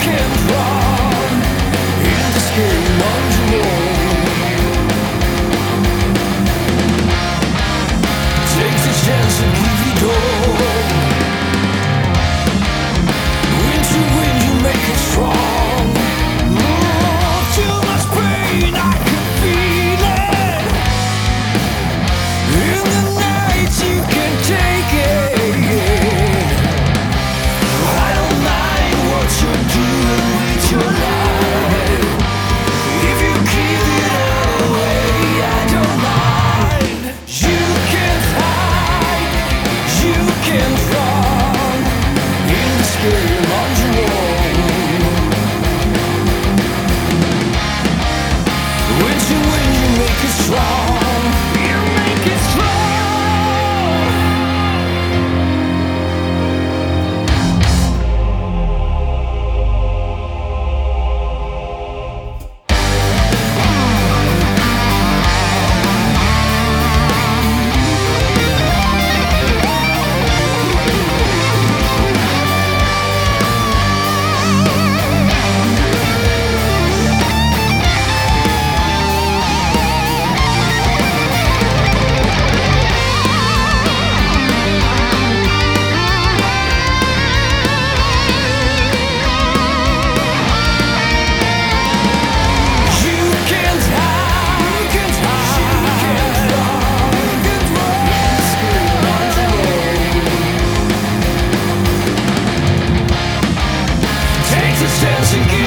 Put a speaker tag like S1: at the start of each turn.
S1: can't run in this game on your own. Take the chance and give it all. Win to win, you make it strong. Too much pain, I can feel it. In the night, you can take it. I don't mind what you're doing with your life. If you keep it away, I don't mind. You can't hide, you can't run in this game on your own. When you win, you make it strong. You make it strong. Take the chance and give